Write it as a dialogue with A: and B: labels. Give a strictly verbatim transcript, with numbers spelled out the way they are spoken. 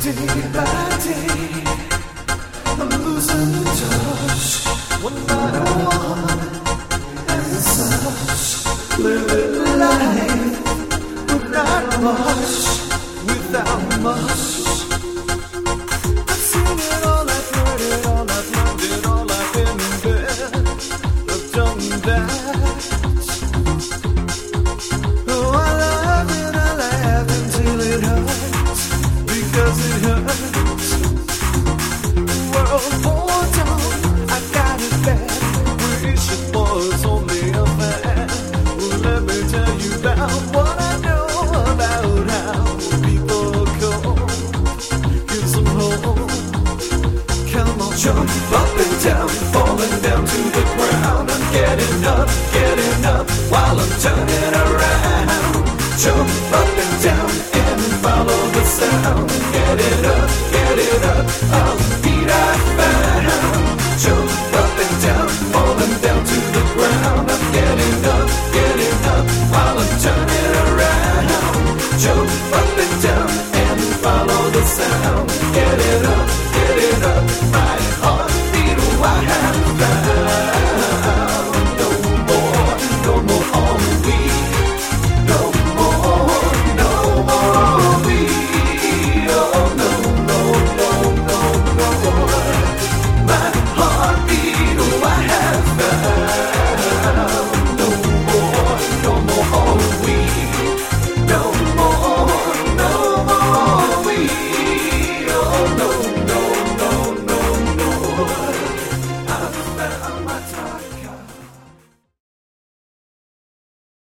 A: Day by day, I'm losing touch. One by one, and such. Living life without much, without much. I've seen it all, I've heard it all, I've learned it all, I've been there, I've done that. Oh, I love it, I laugh until it hurts, because it hurts. World war done, I got it bad. Wish it was only a fad. Well, let me tell you about what I know about how people go. Give some hope. Come on, jump up and down, falling down to the ground. I'm getting up, getting up while I'm turning around. Jump up and down and follow the sound. Get it up, get it up, up.